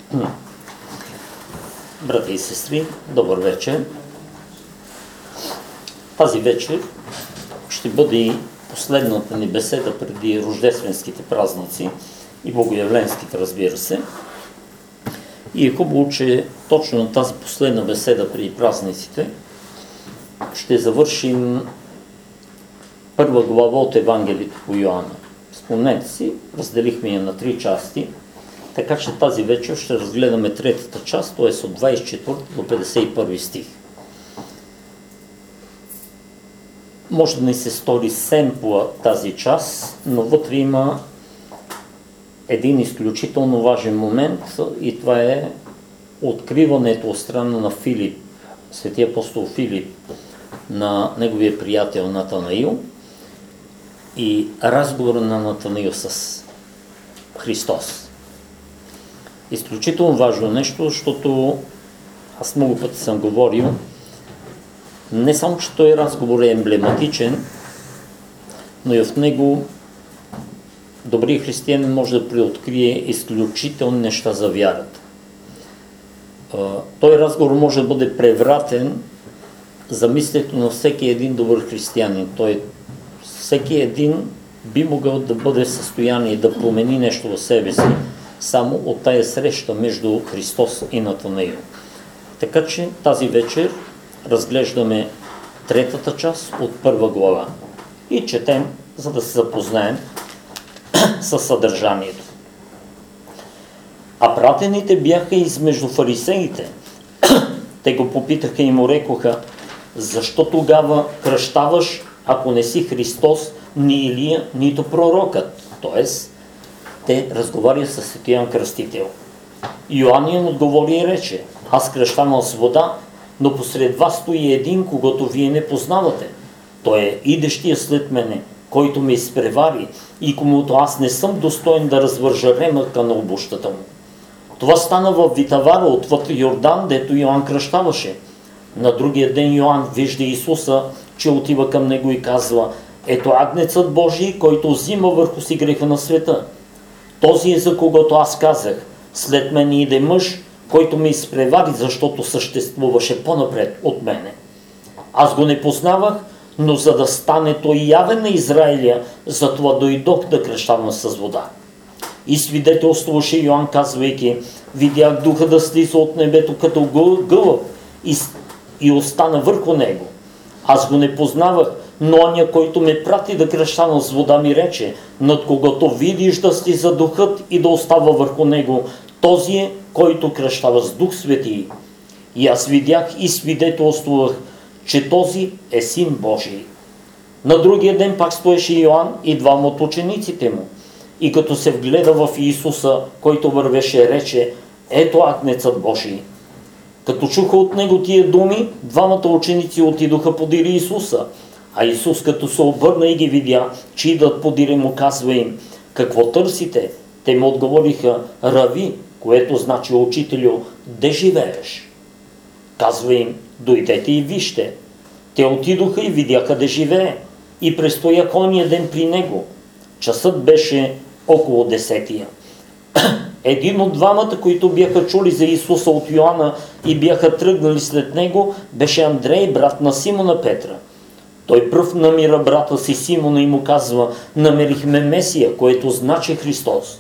Брати и сестри, добър вечер. Тази вечер ще бъде и последната ни беседа преди рождественските празници и богоявленските, разбира се. И е хубаво, че точно на тази последна беседа преди празниците ще завършим първа глава от Евангелието по Йоанна. Спомнете си, разделихме я на 3 части, така че тази вечер ще разгледаме третата част, т.е. от 24 до 51 стих. Може да ни се стори семпла тази част, но вътре има един изключително важен момент и това е откриването от страна на Филип, светия апостол Филип, на неговия приятел Натанаил и разговора на Натанаил с Христос. Изключително важно нещо, защото аз много пъти съм говорил, не само, че този разговор е емблематичен, но и в него добрият християнин може да преоткрие изключителни неща за вярата. Този разговор може да бъде превратен за мислето на всеки един добър християнин. Всеки един би могъл да бъде в състояние да промени нещо в себе си само от тая среща между Христос и Натанаил. Така че тази вечер разглеждаме третата част от първа глава и четем, за да се запознаем със съдържанието. А пратените бяха измежду фарисеите. Те го попитаха и му рекоха: защо тогава кръщаваш, ако не си Христос, ни Илия, нито пророкът? Тоест, те разговарят с свети Йоан Кръстител. Йоан им отговори и рече: аз кръщавам с вода, но посред вас стои един, когото вие не познавате. Той е идещия след мене, който ме изпревари и комуто аз не съм достоен да развържа ремъка на обущата му. Това стана в Витавара отвъд Йордан, дето Йоан кръщаваше. На другия ден Йоан вижда Исуса, че отива към него и казва: ето агнецът Божий, който взима върху си греха на света. Този е, за когото аз казах: след мен иде мъж, който ме изпревари, защото съществуваше по-напред от мене. Аз го не познавах, но за да стане той явен на Израиля, затова дойдох да кръщавам с вода. И свидетелствуваше Йоан, казвайки: видях духа да слиза от небето като гълъб и остана върху него. Аз го не познавах, но оня, който ме прати да кръщавам с вода, ми рече: над когото видиш да слиза духът и да остава върху него, този е, който кръщава с Дух Свети. И аз видях и свидетелствувах, че този е Син Божий. На другия ден пак стоеше Йоан и двама от учениците му. И като се вгледа в Исуса, който вървеше, рече: ето агнецът Божий. Като чуха от него тия думи, двамата ученици отидоха подире Исуса. А Исус, като се обърна и ги видя, че идат подире му, казва им: какво търсите? Те му отговориха: Рави, което значи учителю, де живееш? Казва им: дойдете и вижте. Те отидоха и видяха де живее и престояха ония ден при него. Часът беше около 10. Един от двамата, които бяха чули за Исуса от Йоанна и бяха тръгнали след него, беше Андрей, брат на Симона Петра. Той пръв намира брата си Симона и му казва: намерихме Месия, което значи Христос.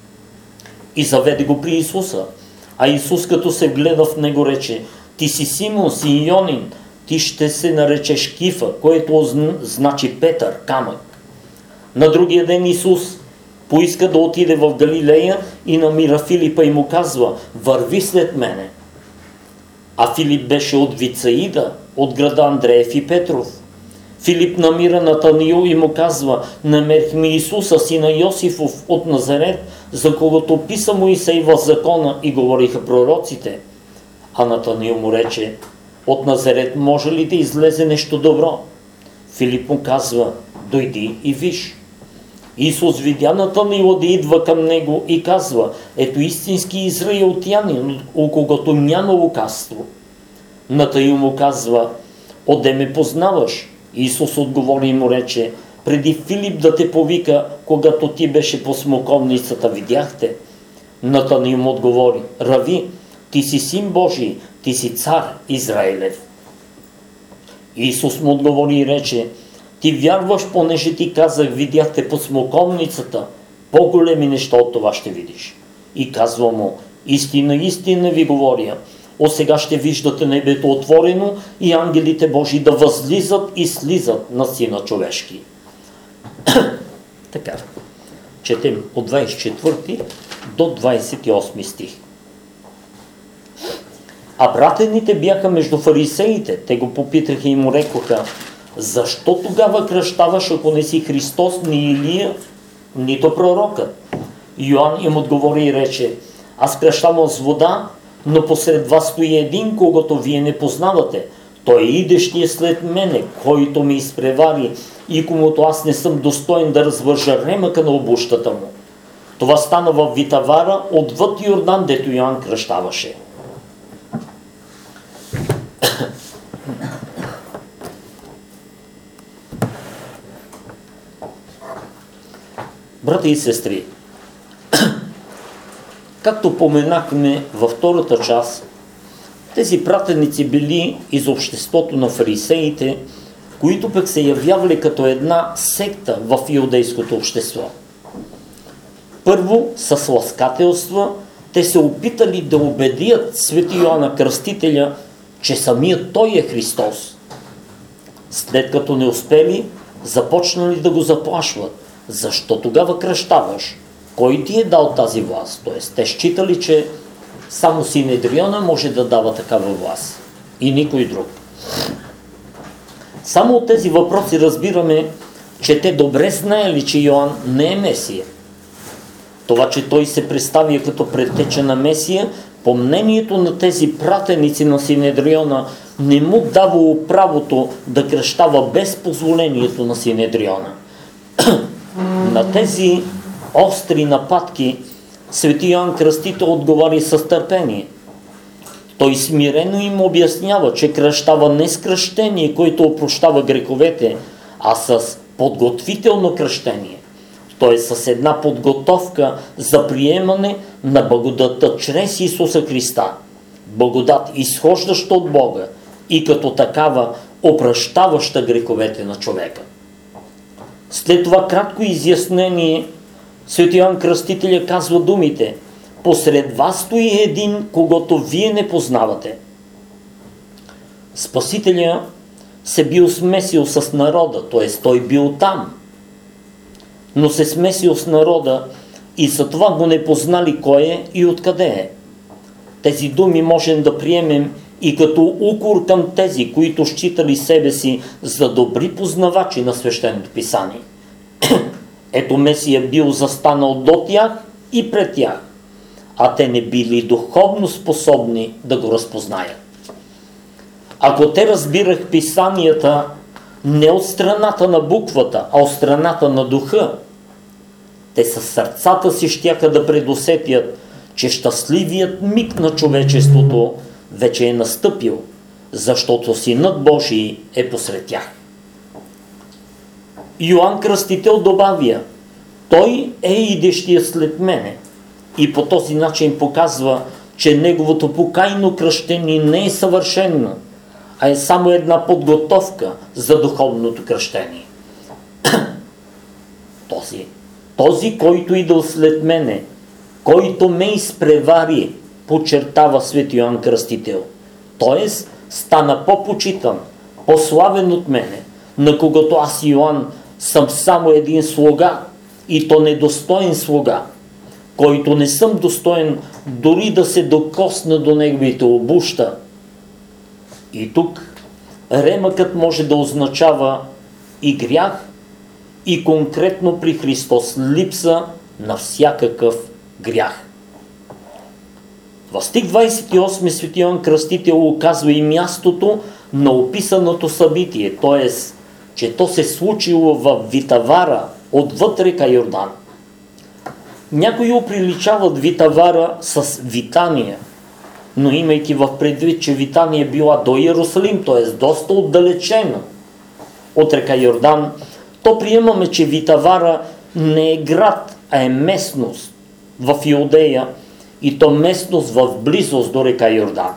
И заведе го при Исуса. А Исус, като се гледа в него, рече: ти си Симон, син Йонин, ти ще се наречеш Кифа, което значи Петър, камък. На другия ден Исус поиска да отиде в Галилея и намира Филипа и му казва: върви след мене. А Филип беше от Вицаида, от града Андреев и Петров. Филип намира Натанаил и му казва: намерихме Исуса, сина Йосифов от Назарет, за когото писа Моисей в закона и говориха пророците. А Натанаил му рече: от Назарет може ли да излезе нещо добро? Филип му казва: дойди и виж. Исус видя Натанаила да идва към него и казва: ето истински израелтянин, у когото няма лукавство. Натанаил му казва: отде ме познаваш? Исус отговори и му рече: преди Филип да те повика, когато ти беше по смоковницата, видяхте. Натанаил му отговори: Рави, ти си син Божий, ти си цар Израилев. Исус му отговори и рече: ти вярваш, понеже ти казах, видяхте под смоковницата, по-големи неща от това ще видиш. И казва му: истина, истина ви говоря, от сега ще виждате небето отворено и ангелите Божии да възлизат и слизат на Сина човешки. Така, четем от 24 до 28 стих. А пратените бяха между фарисеите. Те го попитаха и му рекоха: защо тогава кръщаваш, ако не си Христос, ни Илия, нито пророкът? Йоан им отговори и рече: аз кръщавам с вода, но посред вас стои един, когото вие не познавате. Той идещи е след мене, който ме изпревари и комуто аз не съм достоен да развържа ремъка на обущата му. Това стана в Витавара, отвъд Йордан, дето Йоан кръщаваше. Брати и сестри, както поменахме във втората част, тези пратеници били из обществото на фарисеите, които пък се явявали като една секта в иудейското общество. Първо, с ласкателства, те се опитали да убедят свети Йоанна Кръстителя, че самият той е Христос. След като не успели, започнали да го заплашват. Защо тогава кръщаваш? Кой ти е дал тази власт? Тоест, те считали, че само Синедриона може да дава такава власт и никой друг. Само от тези въпроси разбираме, че те добре знаели, че Йоан не е Месия. Това, че той се представя като предтеча на Месия, по мнението на тези пратеници на Синедриона, не му давало правото да кръщава без позволението на Синедриона. На тези остри нападки свети Йоан Кръстител отговори с търпение. Той смирено им обяснява, че кръщава не с кръщение, което опрощава греховете, а с подготвително кръщение. Т.е. с една подготовка за приемане на благодата чрез Исуса Христа. Благодат, изхождаща от Бога и като такава опрощаваща греховете на човека. След това кратко изяснение, свети Йоан Кръстителя казва думите: посред вас стои един, когото вие не познавате. Спасителя се бил смесил с народа, т.е. той бил там, но се смесил с народа и за това го не познали кой е и откъде е. Тези думи можем да приемем и като укор към тези, които считали себе си за добри познавачи на свещеното писание. Ето Месия бил застанал до тях и пред тях, а те не били духовно способни да го разпознаят. Ако те разбирах писанията не от страната на буквата, а от страната на духа, те със сърцата си щяха да предусетят, че щастливият миг на човечеството вече е настъпил, защото Синът Божий е посред тях. Йоан Кръстител добавя: той е идещия след мене, и по този начин показва, че неговото покайно кръщение не е съвършено, а е само една подготовка за духовното кръщение. Този, който идва след мене, който ме изпревари, подчертава свети Йоан Кръстител, т.е. стана по-почитан, по-славен от мене, на когото аз, Йоан, съм само един слуга, и то недостоен слуга, който не съм достоен дори да се докосна до неговите обуща. И тук ремъкът може да означава и грях, и конкретно при Христос липса на всякакъв грях. В стих 28 свети Йоан Кръстител указва и мястото на описаното събитие, т.е. че то се случило в Витавара, отвъд река Йордан. Някои оприличават Витавара с Витания, но имайки в предвид, че Витания била до Иерусалим, т.е. доста отдалечена от река Йордан, то приемаме, че Витавара не е град, а е местност в Иудея, и то местност в близост до река Йордан.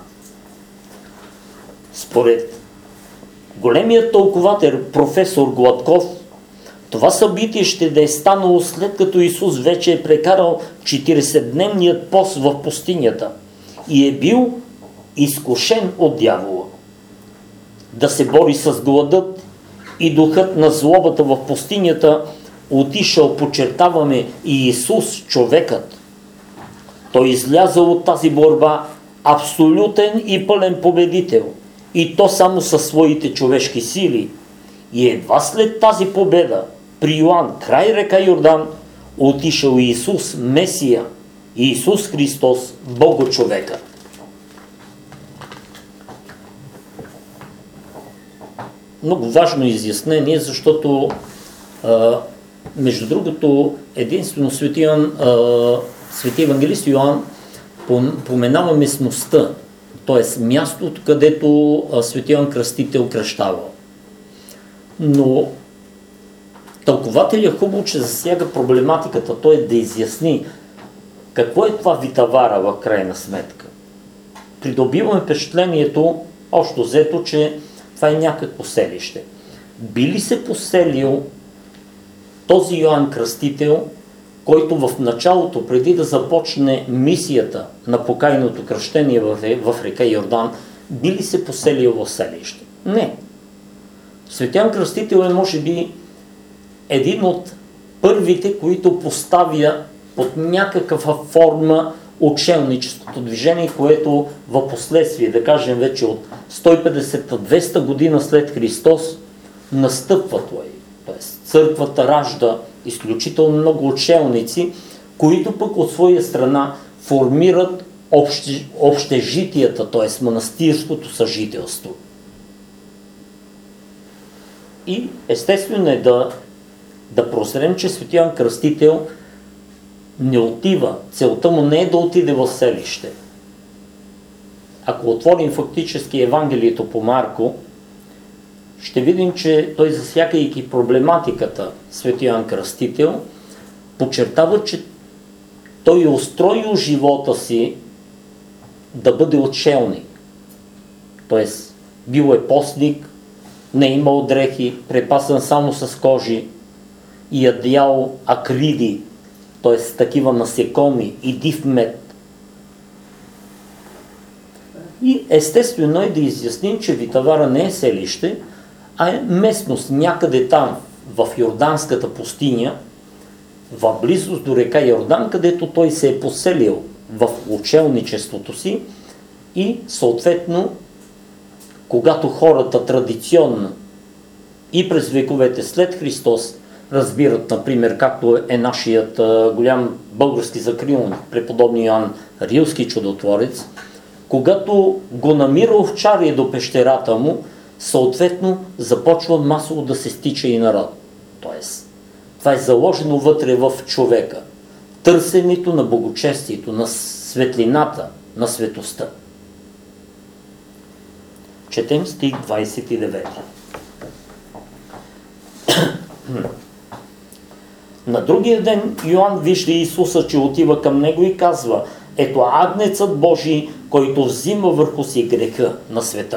Според големият тълковател професор Гладков, това събитие ще да е станало след като Исус вече е прекарал 40-дневният пост в пустинята и е бил изкушен от дявола да се бори с гладът и духът на злобата в пустинята. Отишъл, подчертаваме, и Исус, човекът. Той излязъл от тази борба абсолютен и пълен победител, и то само със своите човешки сили. И едва след тази победа при Йоан край река Йордан отишъл Исус, Месия, Исус Христос, Бого-човека. Много важно изяснение, защото между другото единствено свети евангелист Йоан поменава местността, т.е. мястото, където свети Йоан Кръстител кръщава. Но тълкователят хубаво, че засяга проблематиката, той е да изясни какво е това витавара в крайна сметка. Придобиваме впечатлението, общо взето, че това е някакво селище. Би ли се поселил този Йоан Кръстител, който в началото, преди да започне мисията на покайното кръщение в река Йордан, би ли се поселил в селище? Не. Свети Йоан Кръстител е, може би, един от първите, които поставя под някаква форма учелническото движение, което в последствие, да кажем вече от 150-200 година след Христос, настъпва той. Тоест, църквата ражда изключително много учелници, които пък от своя страна формират общежитията, т.е. манастирското съжителство. И естествено е да прозрем, че свети Йоан Кръстител не отива. Целта му не е да отиде в селище. Ако отворим фактически Евангелието по Марко, ще видим, че той, засягайки проблематиката свети Йоан Кръстител, подчертава, че той е устроил живота си да бъде отшелник. Тоест, бил е постник, не е имал дрехи, препасан само с кожи и ядял акриди, т.е. такива насекоми и див мед. И естествено е да изясним, че Витавара не е селище, а е местност някъде там, в Йорданската пустиня, в близост до река Йордан, където той се е поселил в учелничеството си и съответно, когато хората традиционно и през вековете след Христос разбират, например, както е нашият голям български закрилник, преподобни Йоан Рилски чудотворец, когато го намира овчарие до пещерата му, съответно започва масово да се стича и народ. Тоест, това е заложено вътре в човека. Търсенето на богочестието, на светлината, на светостта. Четем стих 29. На другия ден Йоан вижда Исуса, че отива към него и казва: ето агнецът Божий, който взима върху си греха на света.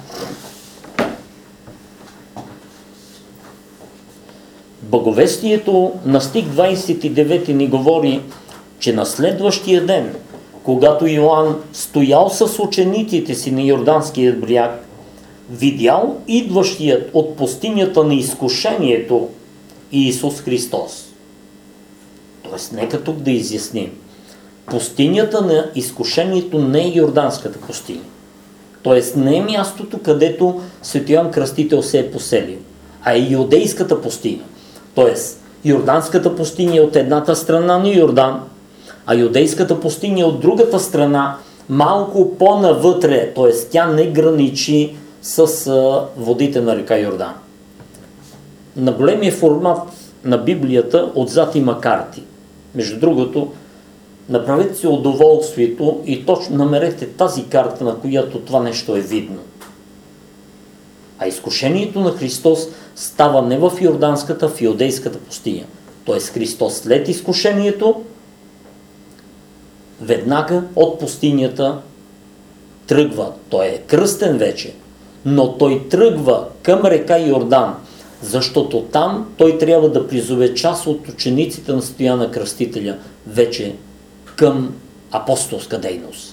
Благовестието на стих 29 ни говори, че на следващия ден, когато Йоан стоял с учениците си на Йорданския бряг, видял идващият от пустинята на изкушението Исус Христос. Тоест, нека тук да изясним. Пустинята на изкушението не е Йорданската пустиня. Тоест, не е мястото, където свети Йоан Кръстител се е поселил, а е Юдейската пустиня. Тоест, Йорданската пустиня е от едната страна на Йордан, а Юдейската пустиня е от другата страна, малко по-навътре, т.е. тя не граничи с водите на река Йордан. На големия формат на Библията отзад има карти. Между другото, направете си удоволствието и точно намерете тази карта, на която това нещо е видно. А изкушението на Христос става не в Йорданската, в Юдейската пустиня. Т.е. Христос след изкушението веднага от пустинята тръгва. Той е кръстен вече, но той тръгва към река Йордан, защото там той трябва да призове част от учениците на Стояна Кръстителя вече към апостолска дейност.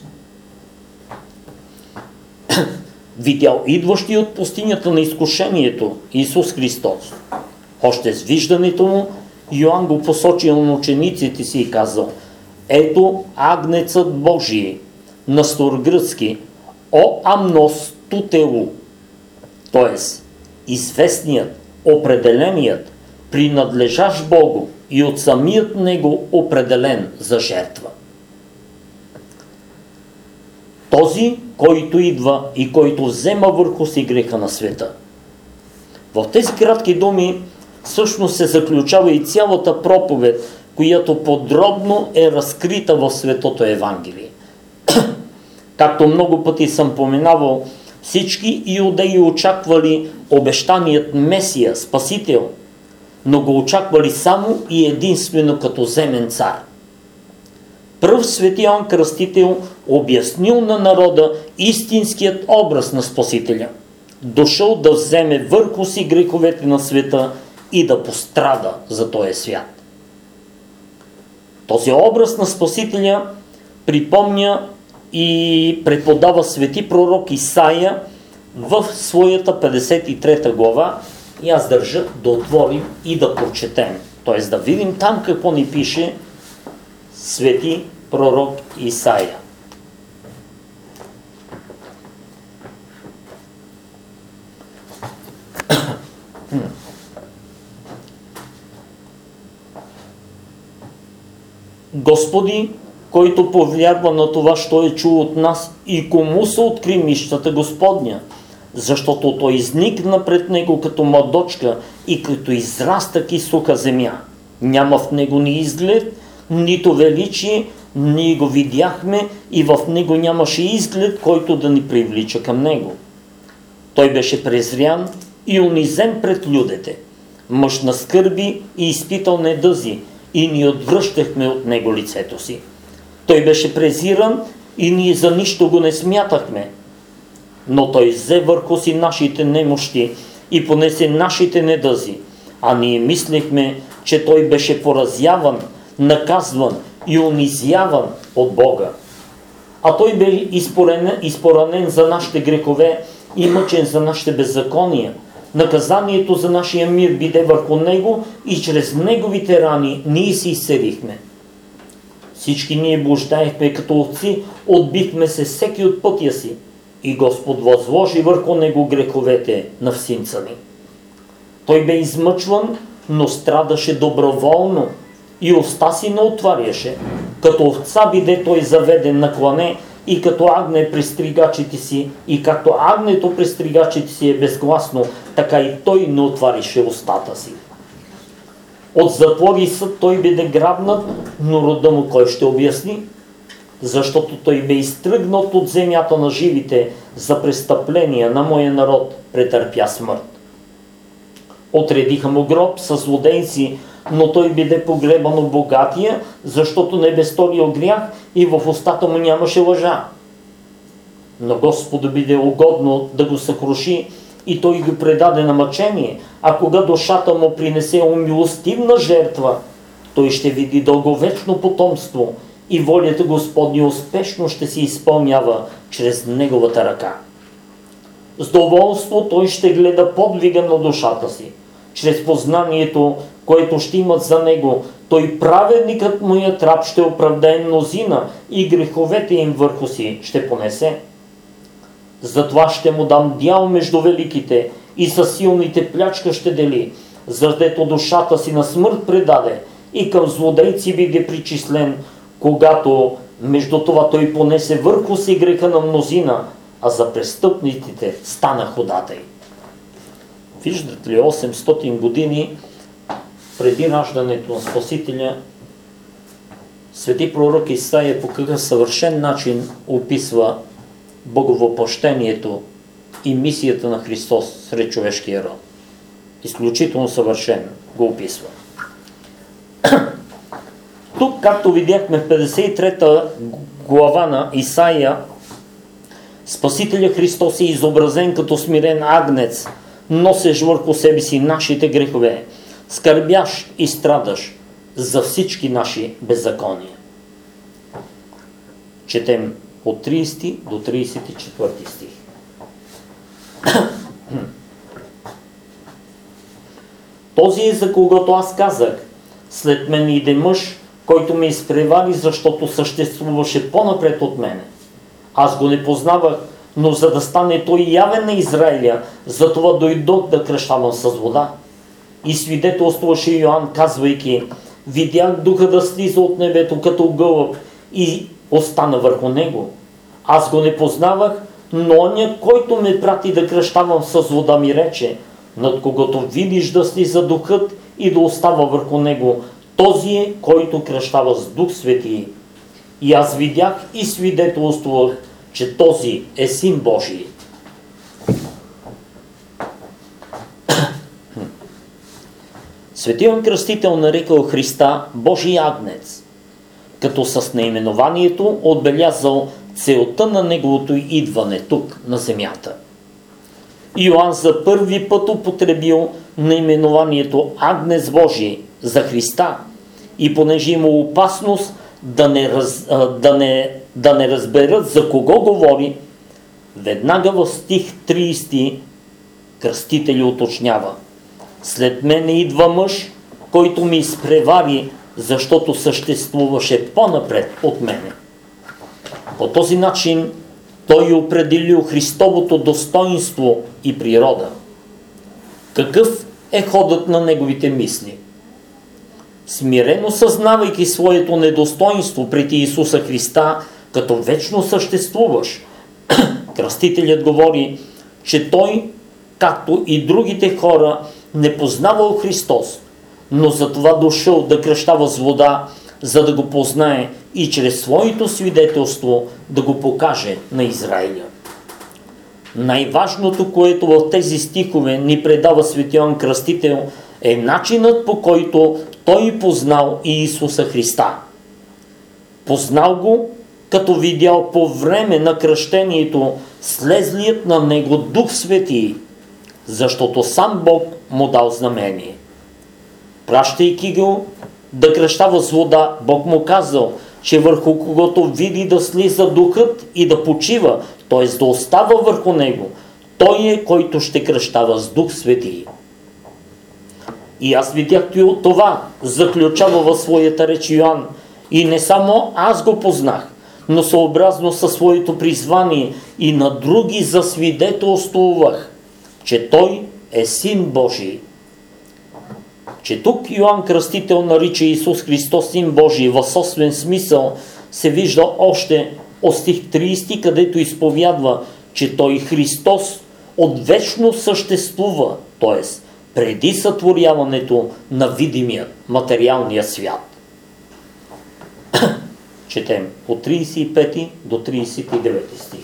Видял идващи от пустинята на изкушението Исус Христос. Още с виждането му Йоан го посочил на учениците си и казал: ето агнецът Божий, на старогръцки о амнос тутелу, т.е. известният, определеният, принадлежащ Богу и от самият него определен за жертва. Този, който идва и който взема върху си греха на света. В тези кратки думи всъщност се заключава и цялата проповед, която подробно е разкрита в Светото Евангелие. Както много пъти съм поминавал, всички иудеи очаквали обещаният Месия, Спасител, но го очаквали само и единствено като земен цар. Пръв свети Йоан Кръстител обяснил на народа истинският образ на Спасителя. Дошъл да вземе върху си греховете на света и да пострада за този свят. Този образ на Спасителя припомня и преподава свети пророк Исаия в своята 53 глава, и аз държа да отворим и да прочетем. Т.е. да видим там какво ни пише свети пророк Исаия. Господи, който повярва на това, що е чул от нас, и кому се откри мищата Господня, защото той изникна пред него като младочка и като израстък и суха земя. Няма в него ни изглед, нито величие, ние го видяхме и в него нямаше изглед, който да ни привлича към него. Той беше презрян и унизен пред людите, мъж на скърби и изпитал недъзи, и ние отвръщахме от него лицето си. Той беше презиран и ние за нищо го не смятахме, но той взе върху си нашите немощи и понесе нашите недъзи, а ние мислехме, че той беше поразяван, наказван и унизяван от Бога. А той бе изпоранен за нашите грехове и мъчен за нашите беззакония. Наказанието за нашия мир биде върху него и чрез неговите рани ние се изцелихме. Всички ние блуждаехме като овци, отбихме се всеки от пътя си и Господ възложи върху него греховете на всинца ни. Той бе измъчван, но страдаше доброволно и уста си не отваряше. Като овца биде той заведен на клане и като агне при стригачите си, и както агнето при стригачите си е безгласно, така и той не отварише устата си. От затвор и съд той биде грабнат, но рода му кой ще обясни? Защото той бе изтръгнат от земята на живите, за престъпления на моя народ претърпя смърт. Отредиха му гроб със злодейци, но той биде погребан от богатия, защото не бе сторил грях и в устата му нямаше лъжа. Но Господу биде угодно да го съкруши и той го предаде на мъчение, а кога душата му принесе умилостивна жертва, той ще види дълговечно потомство и волята Господня успешно ще се изпълнява чрез неговата ръка. С доволство той ще гледа подвига на душата си. Чрез познанието, което ще имат за него, той праведникът моят раб ще оправдае мнозина и греховете им върху си ще понесе. Затова ще му дам дял между великите и със силните плячка ще дели, задето душата си на смърт предаде и към злодейци биде причислен, когато между това той понесе върху си греха на мнозина, а за престъпниците стана ходатай. Виждате ли, 800 години преди раждането на Спасителя, свети пророк Исаия по какъв съвършен начин описва боговъплъщението и мисията на Христос сред човешкия род. Изключително съвършено го описва. Тук, както видяхме в 53-та глава на Исаия, Спасителя Христос е изобразен като смирен агнец, носещ върху себе си нашите грехове, скърбящ и страдащ за всички наши беззакония. Четем от 30 до 34 стих. Този е, за когото аз казах: след мен иде мъж, който ме изпревари, защото съществуваше по-напред от мене. Аз го не познавах, но за да стане той явен на Израиля, затова дойдох да кръщавам с вода. И свидетелствуваше Йоан, казвайки: видях духа да слиза от небето като гълъб и остана върху него. Аз го не познавах, но оня, който ме прати да кръщавам с вода, ми рече: над когото видиш да слиза духът и да остава върху него, този е, който кръщава с Дух Свети. И аз видях и свидетелствувах, че този е Син Божий. Свети Йоан Кръстител нарекал Христа Божий агнец, като с наименованието отбелязал целта на неговото идване тук на земята. Йоан за първи път употребил наименованието Агнец Божий за Христа, и понеже има опасност да не разберат за кого говори, веднага в стих 30 Кръстителят уточнява: след мене идва мъж, който ми изпревари, защото съществуваше по-напред от мене. По този начин той определил Христовото достоинство и природа. Какъв е ходът на неговите мисли? Смирено съзнавайки своето недостоинство пред Исуса Христа като вечно съществуващ, Кръстителят говори, че той, както и другите хора, не познавал Христос, но затова дошъл да кръщава с вода, за да го познае и чрез своето свидетелство да го покаже на Израиля. Най-важното, което в тези стихове ни предава свети Йоан Кръстител, е начинът, по който той познал и Исуса Христа. Познал го, като видял по време на кръщението слезлият на него Дух Свети, защото сам Бог му дал знамение. Пращайки го да кръщава с вода, Бог му казал, че върху когото види да слиза духът и да почива, т.е. да остава върху него, той е, който ще кръщава с Дух Свети. И аз видях това, заключава във своята реч Йоан, и не само аз го познах, но съобразно със своето призвание и на други засвидетелствувах, че той е Син Божий. Че тук Йоан Кръстител нарича Исус Христос Син Божий в собствен смисъл се вижда още от стих 30, където изповядва, че той Христос отвечно съществува, т.е. преди сътворяването на видимия материалния свят. Четем от 35 до 39 стих.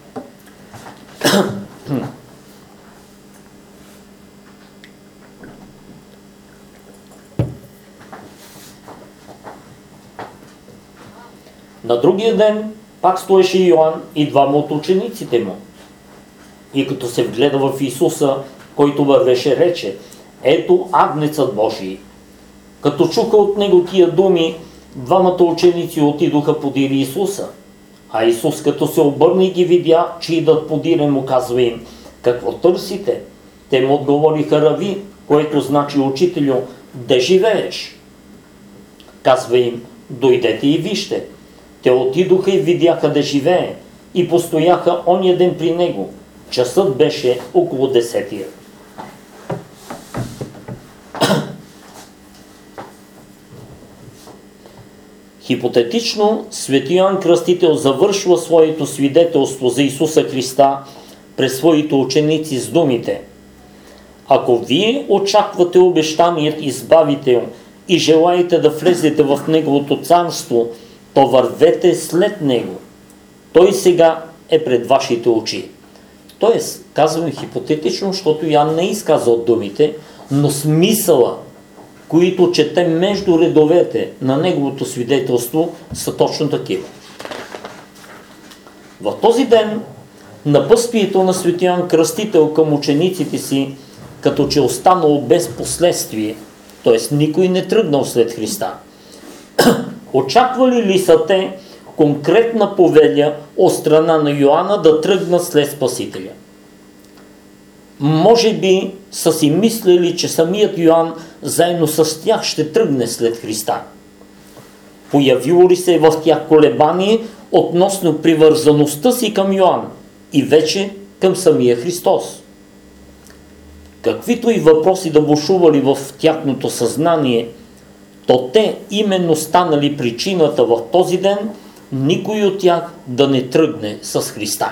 На другия ден пак стоеше Йоан и двама от учениците му. И като се вгледа в Исуса, който вървеше, рече: ето Агнецът Божий. Като чуха от него тия думи, двамата ученици отидоха подир Исуса. А Исус, като се обърна и ги видя, че идат подирен, му казва им: какво търсите? Те му отговориха: Рави, което значи учителю, де живееш? Казва им: дойдете и вижте. Те отидоха и видяха да живее и постояха ония ден при него. Часът беше около 10. Хипотетично свети Йоан Кръстител завършва своето свидетелство за Исуса Христа през своите ученици с думите: ако вие очаквате обещаният избавител и желаете да влезете в Неговото царство, то вървете след Него. Той сега е пред вашите очи. Тоест, казвам хипотетично, защото Йоан не изказал думите, но смисъла които четем между редовете на неговото свидетелство, са точно такива. В този ден напътствието на Свети Йоан Кръстител към учениците си, като че останало без последствие, т.е. никой не тръгнал след Христа. Очаквали ли са те конкретна повеля от страна на Йоанна да тръгнат след Спасителя? Може би са си мислили, че самият Йоанн заедно с тях ще тръгне след Христа. Появило ли се в тях колебание относно привързаността си към Йоанн и вече към самия Христос? Каквито и въпроси да бушували в тяхното съзнание, то те именно станали причината в този ден никой от тях да не тръгне с Христа.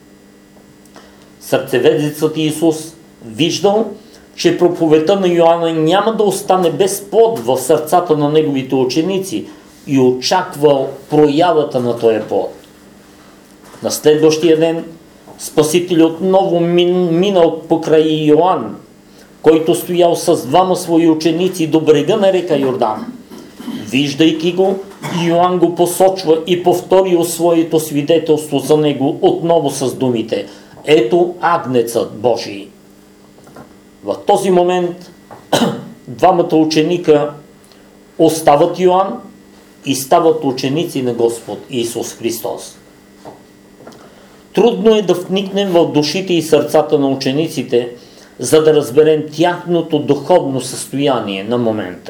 Сърцеведецът Исус виждал, че проповедта на Йоанна няма да остане без плод в сърцата на неговите ученици и очаквал проявата на този плод. На следващия ден Спасител отново минал покрай Йоанн, който стоял с двама свои ученици до брега на река Йордан. Виждайки го, Йоанн го посочва и повторил своето свидетелство за него отново с думите: ето Агнецът Божий. В този момент двамата ученика остават Йоанн и стават ученици на Господ Исус Христос. Трудно е да вникнем в душите и сърцата на учениците, за да разберем тяхното духовно състояние на момента.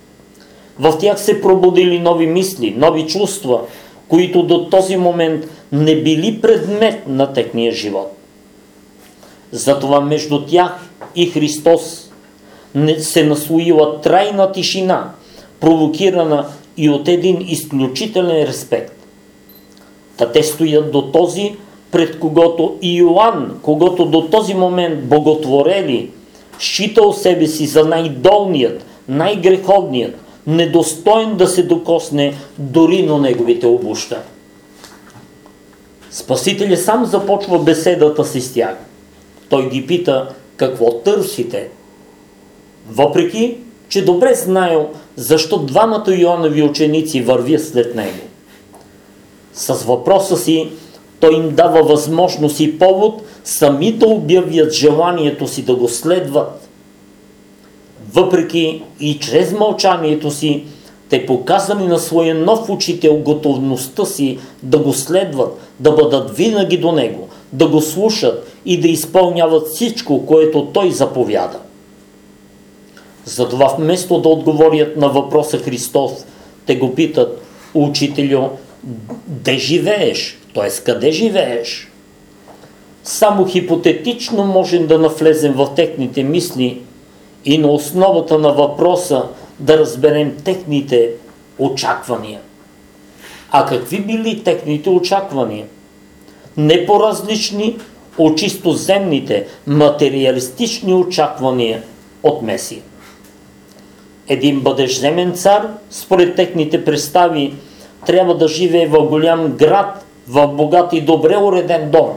В тях се пробудили нови мисли, нови чувства, които до този момент не били предмет на техния живот. Затова между тях и Христос се наслоила трайна тишина, провокирана и от един изключителен респект. Та те стоят до този, пред когото и Йоанн, когото до този момент боготворели, считал себе си за най-долният, най-греховният, недостоен да се докосне дори на неговите обуща. Спасителя сам започва беседата си с тях. Той ги пита: какво търсите? Въпреки че добре знаел защо двамата Йоанови ученици вървят след него. С въпроса си той им дава възможност и повод сами да обявят желанието си да го следват. Въпреки и чрез мълчанието си, те показали на своя нов учител готовността си да го следват, да бъдат винаги до него, да го слушат и да изпълняват всичко, което той заповяда. Затова вместо да отговорят на въпроса Христос, те го питат: учителю, де живееш? Т.е. къде живееш? Само хипотетично можем да навлезем в техните мисли и на основата на въпроса да разберем техните очаквания. А какви били техните очаквания? Не по-различни от чисто земните, материалистични очаквания от Месия. Един бъдещ земен цар, според техните представи, трябва да живее в голям град, в богат и добре уреден дом.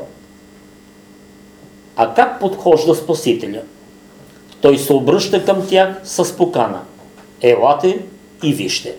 А как подхожда Спасителя? Той се обръща към тях с покана: елате и вижте.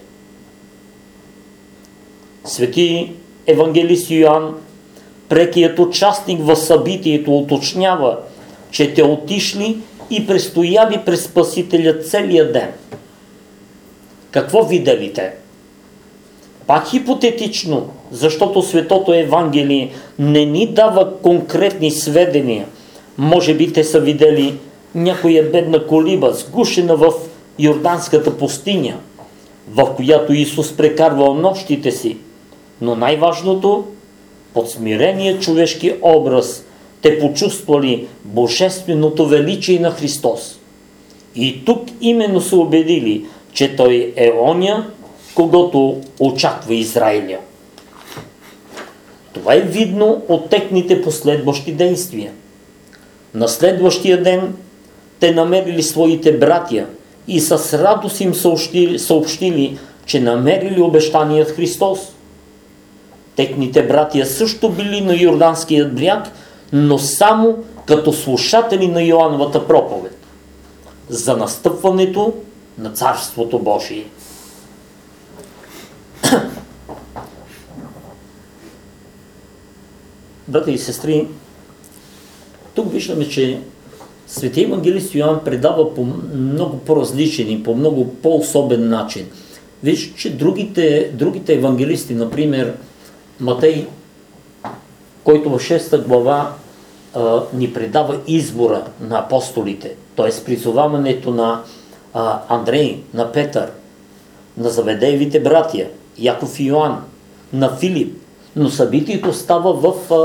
Свети евангелист Йоанн, прекият участник в събитието, уточнява, че те отишли и престояли през Спасителя целия ден. Какво видели те? Пак хипотетично, защото Светото Евангелие не ни дава конкретни сведения. Може би те са видели някоя бедна колиба, сгушена в Йорданската пустиня, в която Исус прекарвал нощите си. Но най-важното, под смирения човешки образ, те почувствали божественото величие на Христос. И тук именно се убедили, че Той е оня, когото очаква Израиля. Това е видно от техните последващи действия. На следващия ден те намерили своите братя и с радост им съобщили, че намерили обещаният Христос. Техните братя също били на Йорданският бряг, но само като слушатели на Йоановата проповед. За настъпването на Царството Божие. Брата и сестри, тук виждаме, че Светия евангелист Йоан предава по много по-различен и по много по-особен начин. Виж, че другите евангелисти, например Матей, който в 6 глава ни предава избора на апостолите, т.е. призоваването на Андрей, на Петър, на Заведеевите братия, Яков и Йоан, на Филип, но събитието става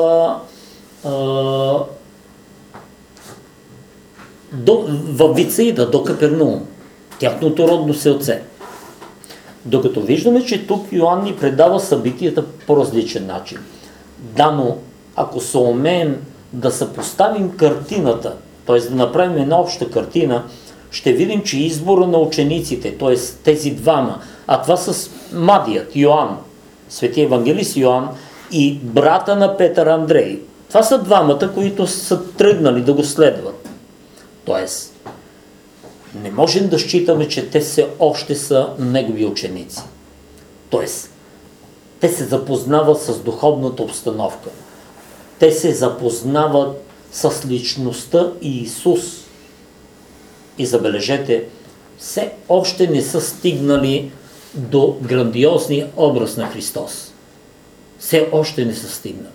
в Вицаида, до Капернаум, тяхното родно селце. Докато виждаме, че тук Йоан ни предава събитията по различен начин. Да, но ако се умеем да съпоставим картината, т.е. да направим една обща картина, ще видим, че избора на учениците, т.е. тези двама, а това с младият Йоан, светия евангелист Йоан и брата на Петър Андрей, това са двамата, които са тръгнали да го следват. Тоест, не можем да считаме, че те все още са негови ученици. Тоест, те се запознават с духовната обстановка. Те се запознават с личността Иисус. И забележете, все още не са стигнали до грандиозния образ на Христос. Все още не са стигнали.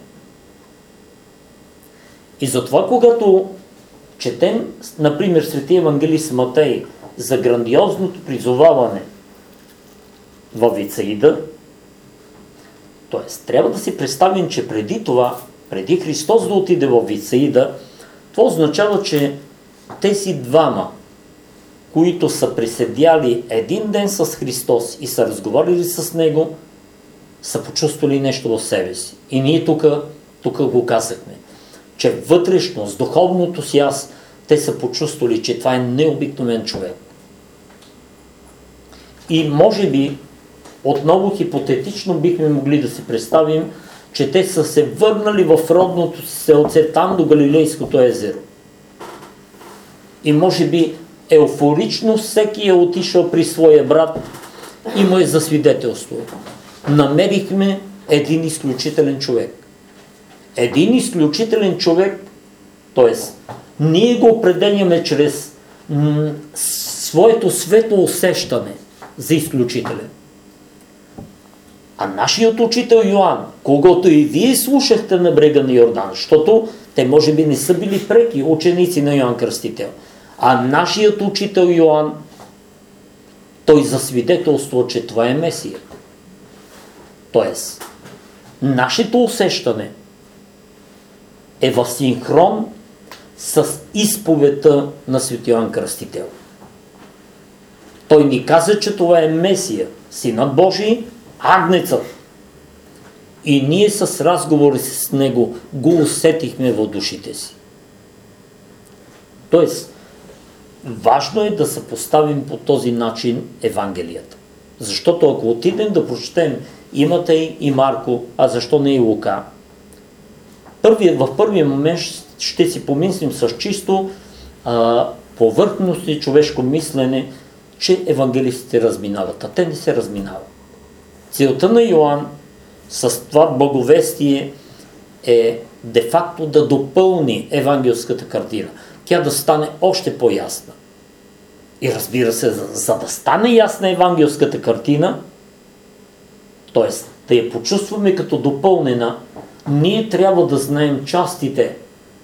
И затова, когато четем, например, светия евангелист Матей за грандиозното призоваване в Вицаида, т.е. трябва да си представим, че преди това, преди Христос да отиде в Вицаида, това означава, че тези двама, които са преседяли един ден с Христос и са разговаряли с Него, са почувствали нещо в себе си. И ние тук го казахме, че вътрешно, с духовното си аз, те са почувствали, че това е необикновен човек. И може би, отново хипотетично бихме могли да си представим, че те са се върнали в родното си селце, там до Галилейското езеро. И може би еуфорично всеки е отишъл при своя брат и му е засвидетелство. Намерихме един изключителен човек. Един изключителен човек, т.е. ние го определяме чрез своето светло усещане за изключителен. А нашият учител Йоан, когато и вие слушахте на брега на Йордан, защото те може би не са били преки ученици на Йоан Кръстител, а нашият учител Йоан, той засвидетелства, че това е Месия. Тоест, нашето усещане е в синхрон с изповедта на свети Йоан Кръстител. Той ни каза, че това е Месия, Синът Божий, Агнецът. И ние с разговори с него го усетихме в душите си. Тоест, важно е да съпоставим по този начин Евангелията. Защото ако отидем да прочетем и Матей, и Марко, а защо не и Лука, в първия момент ще си помислим с чисто повърхностно човешко мислене, че евангелистите разминават, а те не се разминават. Целта на Йоан с това благовестие е де-факто да допълни евангелската картина. Тя да стане още по-ясна. И разбира се, за да стане ясна евангелската картина, т.е. да я почувстваме като допълнена, ние трябва да знаем частите.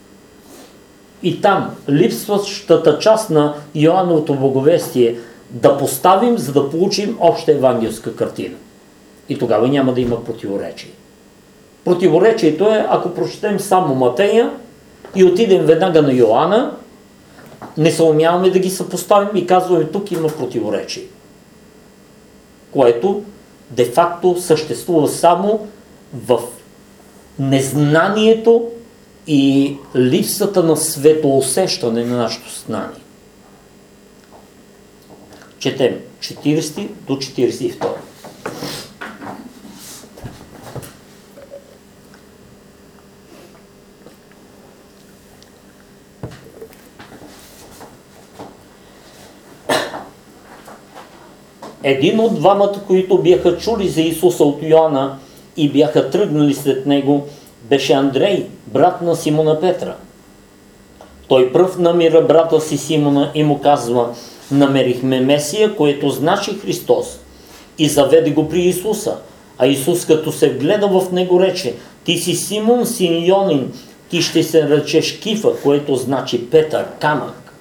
И там, липсващата част на Йоановото благовестие да поставим, за да получим обща евангелска картина. И тогава няма да има противоречие. Противоречието е, ако прочетем само Матея и отидем веднага на Йоанна, не съумяваме да ги съпоставим и казваме, тук има противоречие. Което де-факто съществува само в незнанието и липсата на светоусещане на нашето съзнание. Четем 40 до 42. Един от двамата, които бяха чули за Исуса от Йоанна и бяха тръгнали след него, беше Андрей, брат на Симона Петра. Той пръв намира брата си Симона и му казва: намерихме Месия, което значи Христос. И заведе го при Исуса. А Исус, като се вгледа в него, рече: ти си Симон, син Йонин, ти ще се наречеш Кифа, което значи Петър, камък.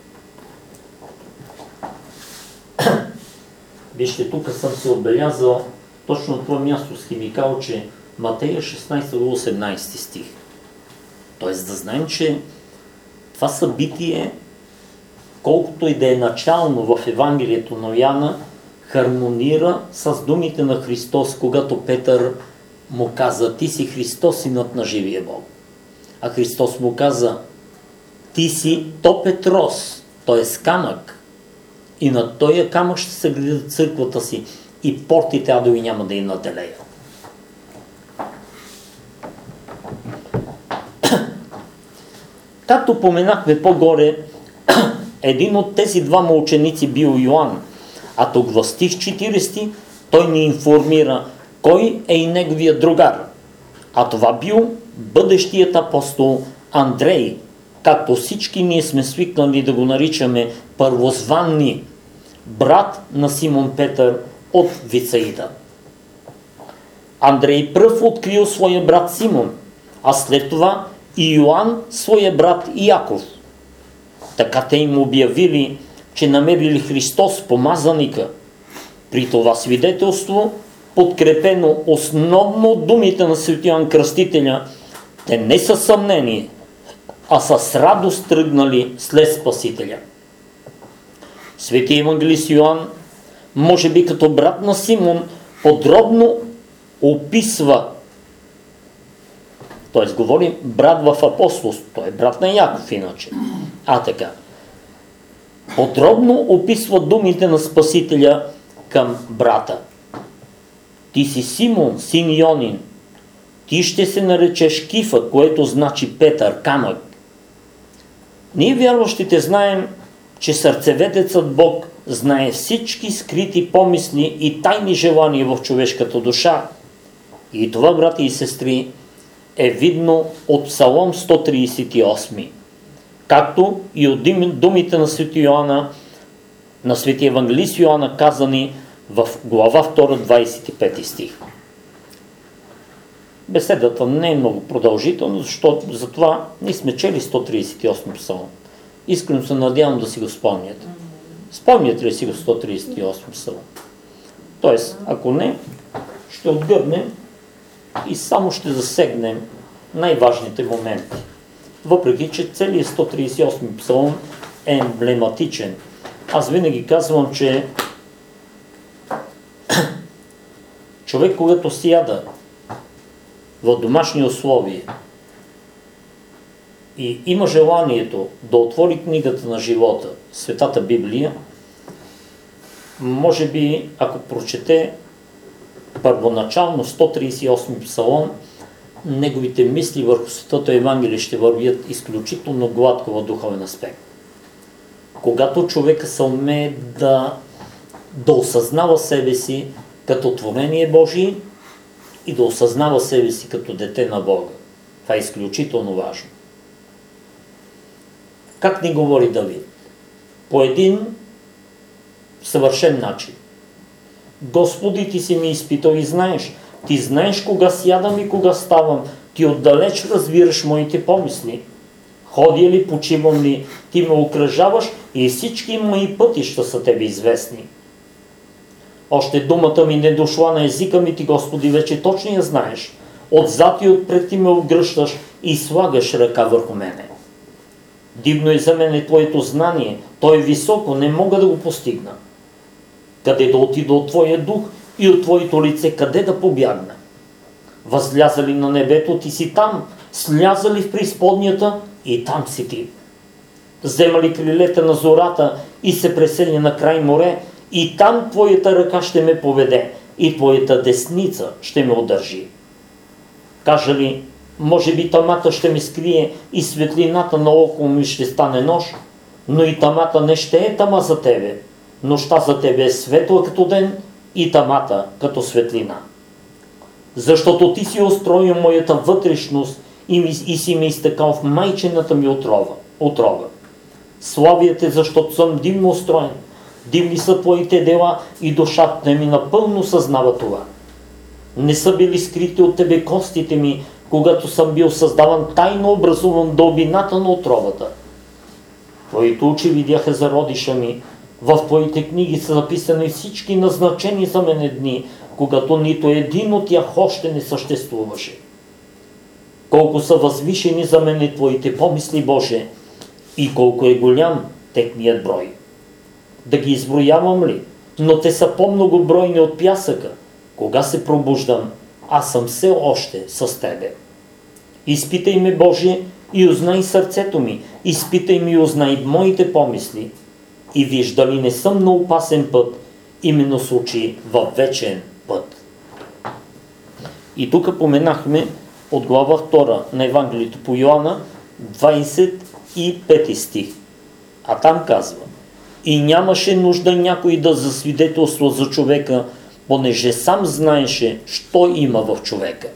Вижте, тук съм се отбелязал точно това място с химикал, че Матея 16-18 стих. Тоест да знаем, че това събитие, колкото и да е начално в Евангелието на Йоанна, хармонира с думите на Христос, когато Петър му каза: ти си Христос, синът на живия Бог. А Христос му каза: ти си то Петрос, т.е. камък, и на този камък ще се гради църквата си и портите адови няма да им наделеят. Както поменахме по-горе, един от тези двама ученици бил Йоан, а тук в стих 40 той ни информира кой е и неговия другар. А това бил бъдещият апостол Андрей, както всички ние сме свикнали да го наричаме първозванни, брат на Симон Петър от Вицаида. Андрей пръв открил своя брат Симон, а след това и Йоан своя брат Яков. Така те им обявили, че намерили Христос помазаника. При това свидетелство, подкрепено основно от думите на св. Йоан Кръстителя, те не са съмнение, а с радост тръгнали след Спасителя. Свети евангелист Йоан, може би като брат на Симон, подробно описва, т.е. говорим брат в апостолство, той е брат на Яков иначе. Така. Подробно описва думите на Спасителя към брата. Ти си Симон, син Йонин, ти ще се наречеш Кифа, което значи Петър, камък. Ние вярващите знаем, че сърцеведецът Бог знае всички скрити помисли и тайни желания в човешката душа. И това, брати и сестри, е видно от Псалом 138, както и от думите на свети Йоанна, на свети евангелист Йоанна, казани в глава 2, 25 стих. Беседата не е много продължителна, защото затова ние сме чели 138 псалом. Искрено се надявам да си го спомняте. Спомняте ли си го 138 псалом? Тоест, ако не, ще отгърнем и само ще засегнем най-важните моменти. Въпреки че целият 138 псалом е емблематичен. Аз винаги казвам, че човек, когато сяда в домашни условия и има желанието да отвори книгата на живота, Светата Библия, може би, ако прочете първоначално 138 псалом, неговите мисли върху Светото Евангелие ще вървят изключително гладко в духовен аспект. Когато човека се умее да осъзнава себе си като творение Божие и да осъзнава себе си като дете на Бога. Това е изключително важно. Как ни говори Давид? По един съвършен начин. Господи, ти си ми изпитал и знаеш. Ти знаеш кога сядам и кога ставам. Ти отдалеч разбираш моите помисли. Ходя ли, почивам ли, ти ме окръжаваш и всички мои пътища са тебе известни. Още думата ми не дошла на езика ми, ти, Господи, вече точно я знаеш. Отзад и отпред ти ме огръщаш и слагаш ръка върху мене. Дивно е за мен Твоето знание, то е високо, не мога да го постигна. Къде да отида от Твоя дух и от Твоето лице, къде да побягна? Възляза ли на небето, ти си там, сляза ли в преизподнята, и там си ти. Взема ли крилета на зората и се преселя на край море, и там Твоята ръка ще ме поведе, и Твоята десница ще ме удържи. Кажа ли, може би тъмата ще ме скрие и светлината наоколо ми ще стане нощ, но и тъмата не ще е тъма за Тебе. Нощта за Тебе е светла като ден и тамата като светлина. Защото ти си устроил моята вътрешност и си ме изтъкал в майчината ми отрова. Славя те, защото съм дивно устроен. Дивни са твоите дела и душата ми напълно съзнава това. Не са били скрити от тебе костите ми, когато съм бил създаван тайно образуван до обината на отровата. Твоите очи видяха зародиша ми, в твоите книги са записани всички назначени за мене дни, когато нито един от тях още не съществуваше. Колко са възвишени за мене твоите помисли, Боже, и колко е голям техният брой. Да ги изброявам ли? Но те са по-многобройни от пясъка. Кога се пробуждам, аз съм все още с тебе. Изпитай ме, Боже, и узнай сърцето ми. Изпитай ми и узнай моите помисли. И виж дали не съм на опасен път, именно с очи във вечен път. И тук поменахме от глава 2 на Евангелието по Йоанна, 25 стих. А там казва: и нямаше нужда някой да засвидетелства за човека, понеже сам знаеше, що има в човека.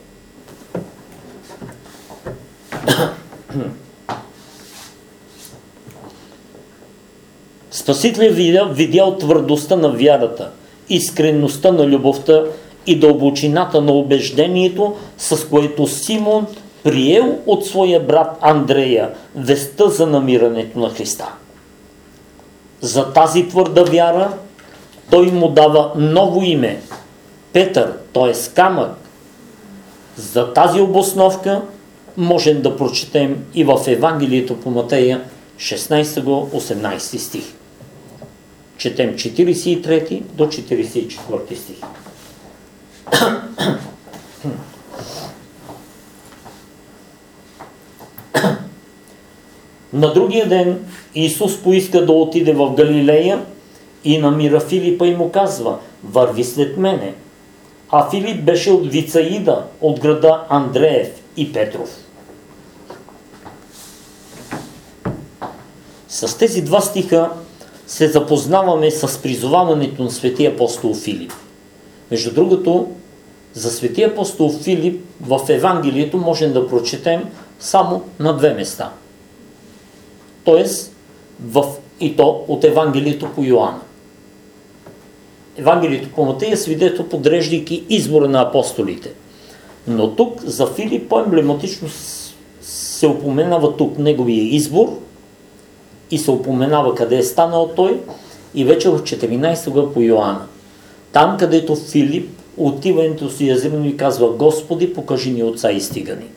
Спасителят видял твърдостта на вярата, искренността на любовта и дълбочината на убеждението, с което Симон приел от своя брат Андрея вестта за намирането на Христа. За тази твърда вяра той му дава ново име – Петър, т.е. камък. За тази обосновка можем да прочетем и в Евангелието по Матея 16-18 стих. Четем 43 до 44 стих. На другия ден Исус поиска да отиде в Галилея и намира Филипа и му казва: върви след мене. А Филип беше от Вицаида, от града Андреев и Петров. С тези два стиха се запознаваме с призоваването на светия апостол Филип. Между другото, за светия апостол Филип в Евангелието можем да прочетем само на две места. Тоест, и то от Евангелието по Йоанна. Евангелието по Матея свидетелства, подреждайки избора на апостолите. Но тук за Филип по-емблематично се упоменава тук неговия избор и се упоменава къде е станал той и вече в 14 глава по Йоанна. Там, където Филип отива ентусиазирано и казва: Господи, покажи ни Отца и стига ни.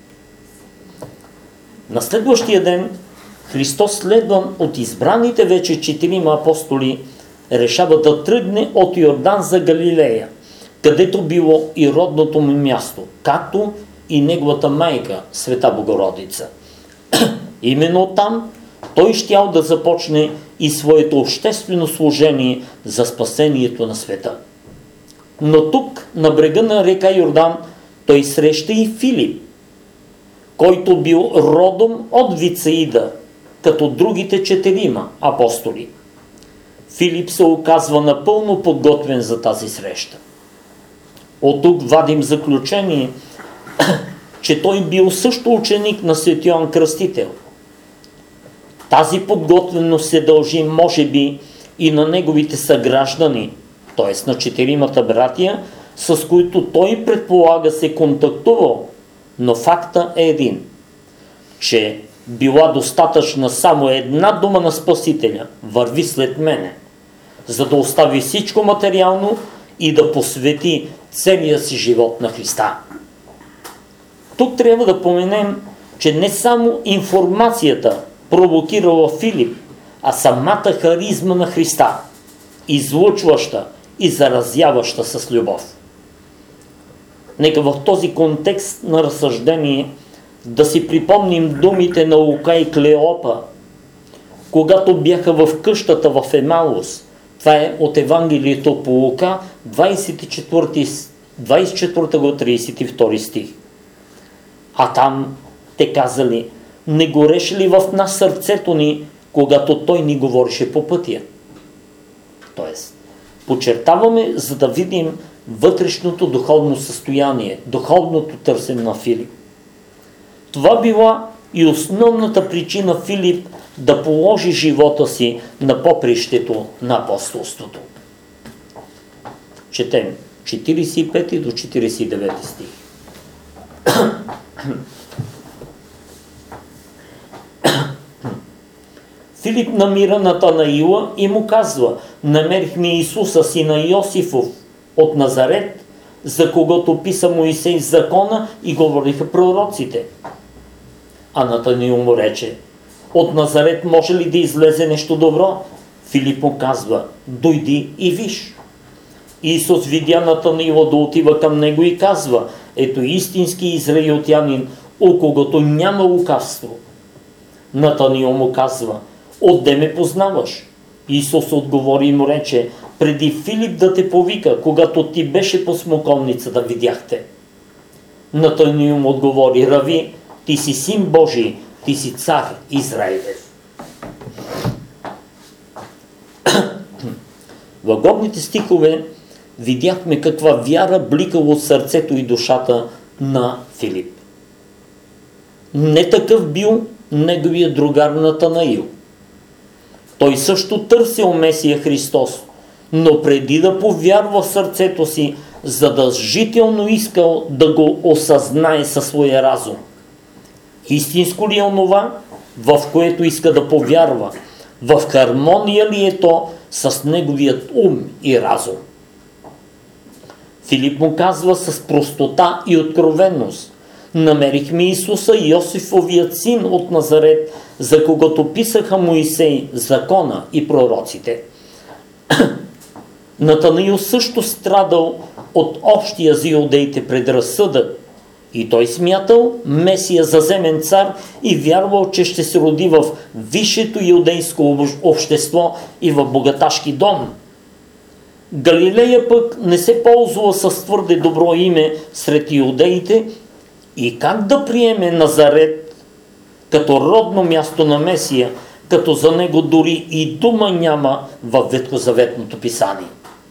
На следващия ден Христос, следван от избраните вече 4 апостоли, решава да тръгне от Йордан за Галилея, където било и родното му място, както и неговата майка, Света Богородица. Именно там той щял да започне и своето обществено служение за спасението на света. Но тук, на брега на река Йордан, той среща и Филип, който бил родом от Вицаида, като другите 4 апостоли. Филип се оказва напълно подготвен за тази среща. От тук вадим заключение, че той бил също ученик на св. Йоан Кръстител. Тази подготвеност се дължи, може би, и на неговите съграждани, т.е. на 4 братия, с които той предполага се контактувал, но факта е един, че била достатъчна само една дума на Спасителя: върви след мене, за да остави всичко материално и да посвети целия си живот на Христа. Тук трябва да поменем, че не само информацията провокирала Филип, а самата харизма на Христа, излъчваща и заразяваща с любов. Нека в този контекст на разсъждение да си припомним думите на Лука и Клеопа, когато бяха в къщата в Емаус. Това е от Евангелието по Лука, 24 глава, 32 стих. А там те казали: не гореше ли в нас сърцето ни, когато той ни говореше по пътя? Тоест, подчертаваме, за да видим вътрешното духовно състояние, духовното търсене на Филип. Това била и основната причина Филип да положи живота си на попрището на апостолството. Четем 45 до 49 стих. Филип намира Натанаила и му казва: намерихме Исуса, сина Йосифов от Назарет, за когото писа Моисей в закона и говориха пророците. А Натанаил му рече: от Назарет може ли да излезе нещо добро? Филип му казва: дойди и виж. Исус видя Натанаила да отива към него и казва: ето истински израилтянин, у когото няма лукавство. Натанаил му казва: отде ме познаваш? Исус отговори и му рече: преди Филип да те повика, когато ти беше по смоковницата, видяхте. Натанаил му отговори: рави, ти си син Божий, ти си цар Израилев. В годните стихове видяхме каква вяра бликала от сърцето и душата на Филип. Не такъв бил неговия другар Натанаил. Той също търсил Месия Христос, но преди да повярва в сърцето си, задължително искал да го осъзнае със своя разум. Истинско ли е онова, в което иска да повярва? В хармония ли е то с неговият ум и разум? Филип му казва с простота и откровенност: намерихме Исуса, Йосифовият син от Назарет, за когото писаха Моисей, закона и пророците. Натанаил също страдал от общия за иудеите предразсъдък и той смятал Месия за земен цар и вярвал, че ще се роди в висшето иудейско общество и в богаташки дом. Галилея пък не се ползва с твърде добро име сред иудеите и как да приеме Назарет като родно място на Месия, като за него дори и дума няма във ветхозаветното писание.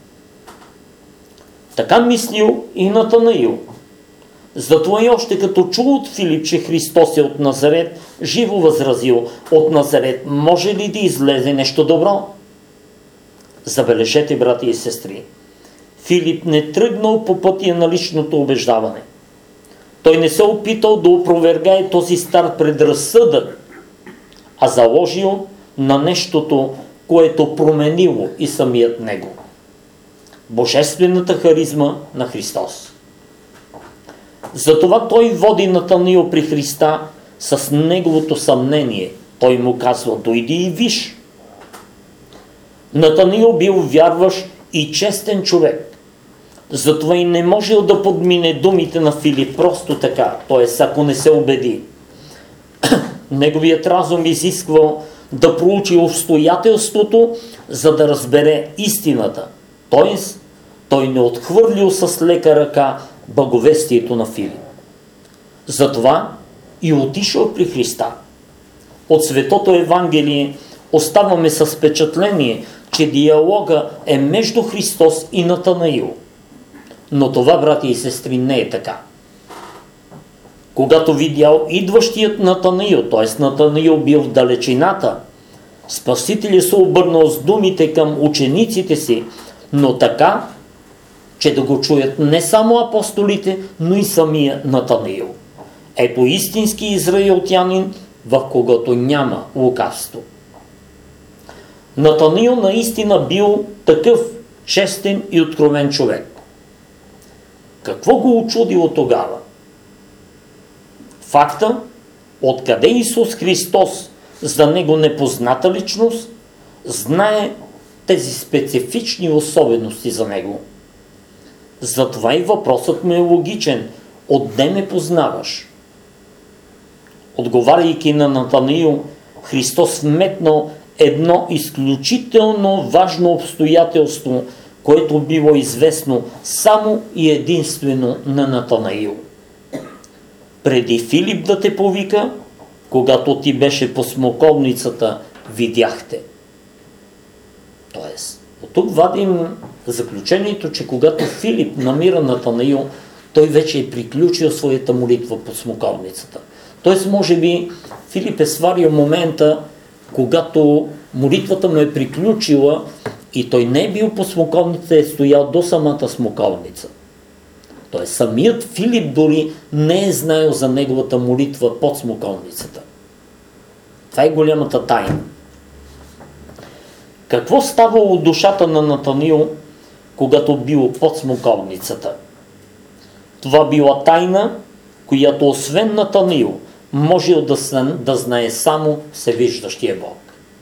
Така мислил и Натанаил. Затова и още като чул от Филип, че Христос е от Назарет, живо възразил: от Назарет може ли да излезе нещо добро? Забележете, брати и сестри, Филип не тръгнал по пътя на личното убеждаване. Той не се опитал да опровергае този стар предразсъдък, а заложил на нещото, което променило и самият него. Божествената харизма на Христос. Затова той води Натанаил при Христа с неговото съмнение. Той му казва: дойди и виж. Натанаил бил вярващ и честен човек. Затова и не можел да подмине думите на Филип просто така, т.е. ако не се убеди. Неговият разум изисквал да проучи обстоятелството, за да разбере истината. Т.е. той не отхвърлил с лека ръка благовестието на Филип. Затова и отишъл при Христа. От Светото Евангелие оставаме с впечатление, че диалога е между Христос и Натанаил. Но това, брати и сестри, не е така. Когато видял идващият Натанаил, т.е. Натанаил бил в далечината, Спасителят се обърнал с думите към учениците си, но така, че да го чуят не само апостолите, но и самия Натанаил. Ето истински израилтянин, в когото няма лукавство. Натанаил наистина бил такъв честен и откровен човек. Какво го учудило тогава? Факта, откъде Исус Христос, за него непозната личност, знае тези специфични особености за него. Затова и въпросът ми е логичен: отде ме познаваш? Отговаряйки на Натанаил, Христос вметнал едно изключително важно обстоятелство, което било известно само и единствено на Натанаил. Преди Филип да те повика, когато ти беше по смоковницата, видяхте. Тоест, от тук вадим Заключението, че когато Филип намира Натанаил, той вече е приключил своята молитва под смоковницата. Тоест, може би, Филип е сварил момента, когато молитвата му е приключила и той не е бил по смоковницата, е стоял до самата смоковница. Тоест, самият Филип дори не е знаел за неговата молитва под смоковницата. Това е голямата тайна. Какво ставало от душата на Натанаил, когато бил под смоковницата? Това била тайна, която освен Натанаил можел да знае само всевиждащия Бог.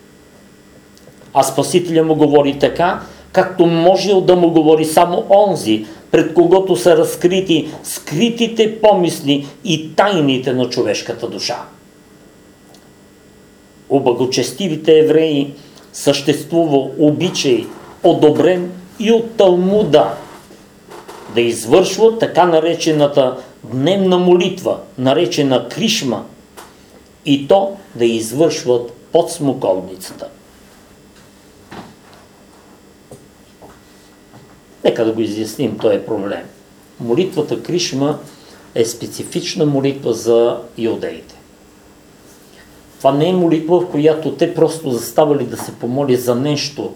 А Спасителя му говори така, както можел да му говори само онзи, пред когото са разкрити скритите помисли и тайните на човешката душа. У благочестивите евреи съществува обичай, одобрен и от Талмуда, да извършват така наречената дневна молитва, наречена кришма, и то да извършват под смоковницата. Нека да го изясним този проблем. Молитвата кришма е специфична молитва за иудеите. Това не е молитва, в която те просто заставали да се помоли за нещо,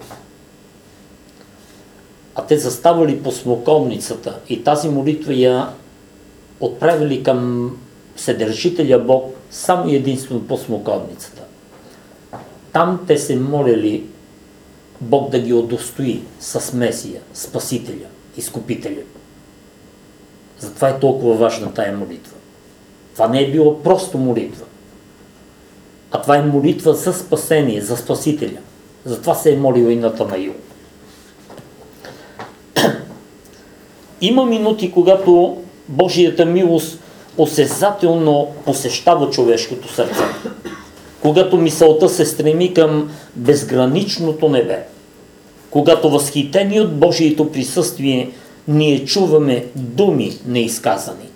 а те заставали по смоковницата и тази молитва я отправили към Вседържителя Бог само и единствено по смоковницата. Там те се молили Бог да ги удостои с Месия, Спасителя, Изкупителя. Затова е толкова важна тая молитва. Това не е било просто молитва, а това е молитва за спасение, за Спасителя. Затова се е молил и Натанаил. Има минути, когато Божията милост осезателно посещава човешкото сърце. Когато мисълта се стреми към безграничното небе. Когато възхитени от Божието присъствие ние чуваме думи неизказани.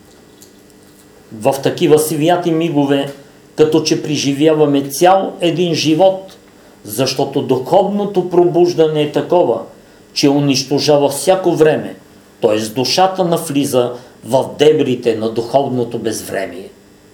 В такива святи мигове, като че преживяваме цял един живот, защото духовното пробуждане е такова, че унищожава всяко време, т.е. душата навлиза в дебрите на духовното безвремие.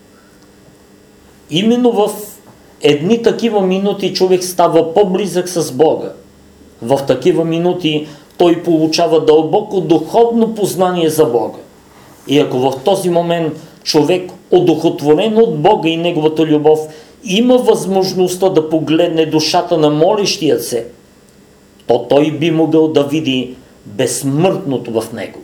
Именно в едни такива минути човек става по-близък с Бога. В такива минути той получава дълбоко духовно познание за Бога. И ако в този момент човек, одухотворен от Бога и Неговата любов, има възможността да погледне душата на молещия се, то той би могъл да види безсмъртното в него.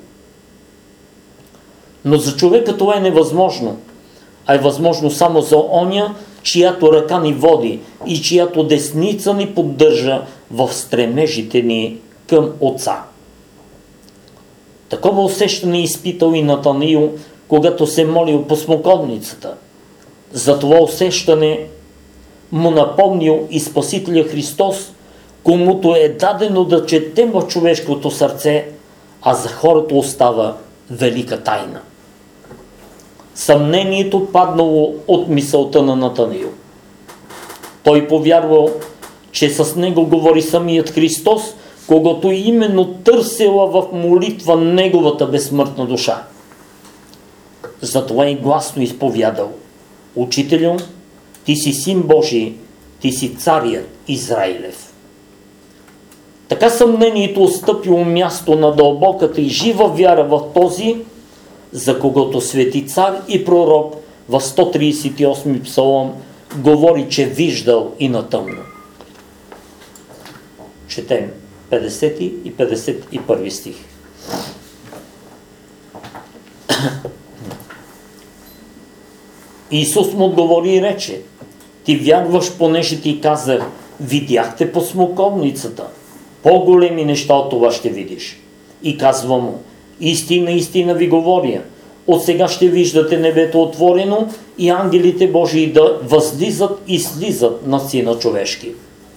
Но за човека това е невъзможно, а е възможно само за оня, чиято ръка ни води и чиято десница ни поддържа в стремежите ни към Отца. Такова усещане изпитал и Натанаил, когато се молил по смоковницата. За това усещане му напомнил и Спасителя Христос, комуто е дадено да чете в човешкото сърце, а за хората остава велика тайна. Съмнението паднало от мисълта на Натанаил. Той повярвал, че с него говори самият Христос, когато именно търсила в молитва неговата безсмъртна душа. Затова и гласно изповядал: Учителю, ти си Син Божий, ти си Царият Израилев. Така съмнението отстъпило място на дълбоката и жива вяра в този, за когото свети цар и пророк в 138 псалом говори, че виждал и на тъмно. Четем 50 и 51 стих. Исус му отговори и рече: ти вярваш, понеже ти казах, видяхте по смоковницата. По-големи неща от това ще видиш. И казва му: истина, истина ви говоря, от сега ще виждате небето отворено и ангелите Божии да възлизат и слизат на Сина човешки.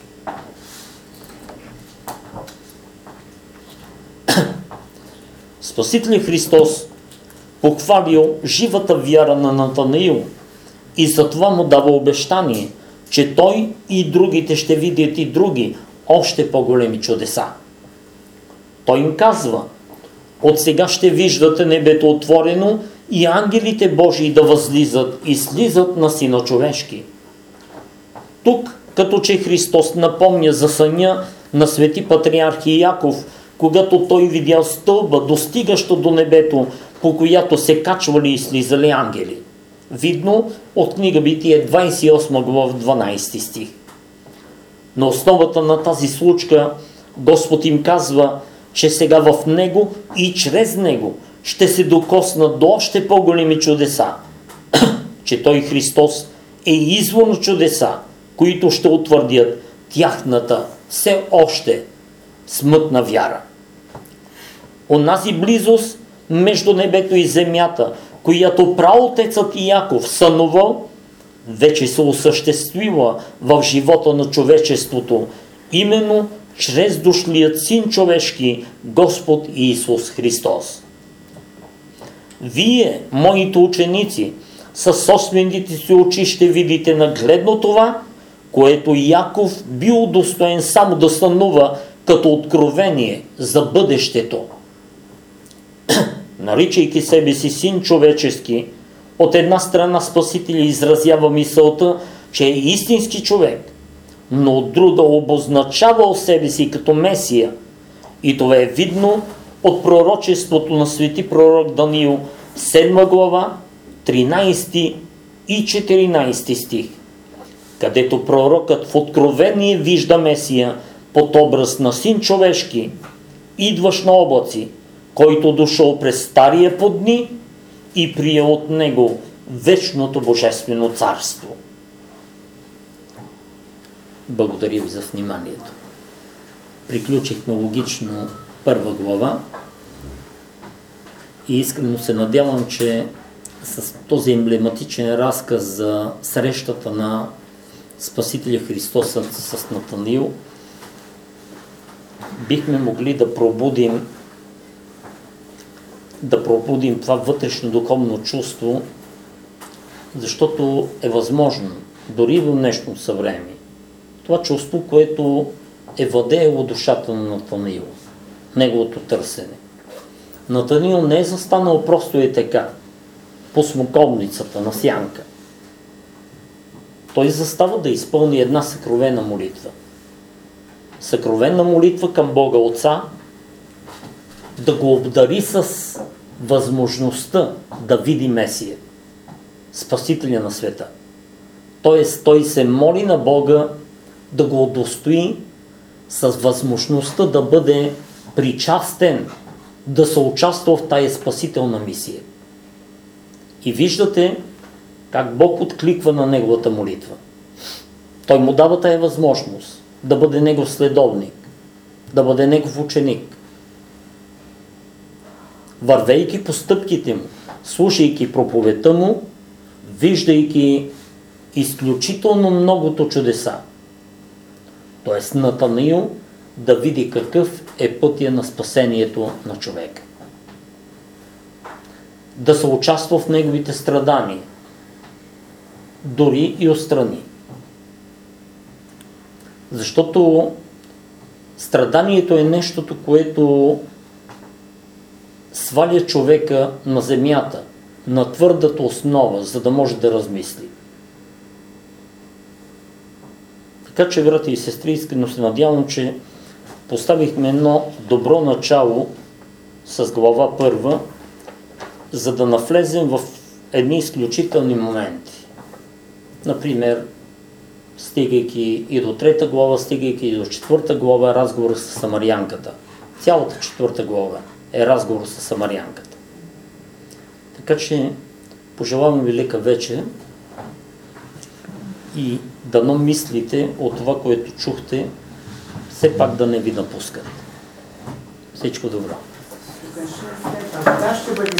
Спасителят Христос похвалил живата вяра на Натанаил и затова му дава обещание, че той и другите ще видят и други, още по-големи чудеса. Той им казва: от сега ще виждате небето отворено и ангелите Божии да възлизат и слизат на Сина човешки. Тук, като че Христос напомня за съня на свети патриарх Яков, когато той видял стълба, достигащо до небето, по която се качвали и слизали ангели. Видно от книга Битие 28 глава 12 стих. На основата на тази случка Господ им казва, че сега в Него и чрез Него ще се докоснат до още по-големи чудеса, че Той Христос е извор на чудеса, които ще утвърдят тяхната все още смътна вяра. Онази близост между небето и земята, която праотецът Яков сънувал, вече се осъществила в живота на човечеството, именно чрез дошлият Син човешки, Господ Исус Христос. Вие, моите ученици, със собствените си очи ще видите нагледно това, което Яков бил удостоен само да сънува като откровение за бъдещето. Наричайки себе си Син човечески, от една страна Спасителя изразява мисълта, че е истински човек, но от друга обозначавал себе си като Месия. И това е видно от пророчеството на свети пророк Даниил, 7 глава, 13 и 14 стих, където пророкът в откровение вижда Месия под образ на Син човешки, идващ на облаци, който дошъл през стария под дни и прие от него вечното божествено царство. Благодаря ви за вниманието. Приключихме логично първа глава и искрено се надявам, че с този емблематичен разказ за срещата на Спасителя Христоса с Натанаил бихме могли да пробудим това вътрешно духовно чувство, защото е възможно, дори в днешно съвремие, това чувство, което е владеело душата на Натанаил, неговото търсене. Натанаил не е застанал просто и така, по смоковницата на сянка. Той застава да изпълни една съкровена молитва. Съкровена молитва към Бога Отца, да го обдари с възможността да види Месия, Спасителя на света. Тоест, той се моли на Бога да го удостои с възможността да бъде причастен, да се участва в тая спасителна мисия. И виждате как Бог откликва на неговата молитва. Той му дава тая възможност да бъде негов следовник, да бъде негов ученик. Вървейки по стъпките му, слушайки проповедта му, виждайки изключително многото чудеса. Тоест Натанаил да види какъв е пътя на спасението на човека. Да се участва в неговите страдания, дори и отстрани. Защото страданието е нещото, което сваля човека на земята, на твърдата основа, за да може да размисли. Така че, брати и сестри, искрено се надявам, че поставихме едно добро начало с глава първа, за да навлезем в едни изключителни моменти. Например, стигайки и до 3 глава, стигайки и до 4 глава, разговор с самарянката. Цялата 4 глава е разговор с самарянката. Така че пожелавам ви лека вечер и дано мислите от това, което чухте, все пак да не ви напускат. Всичко добро!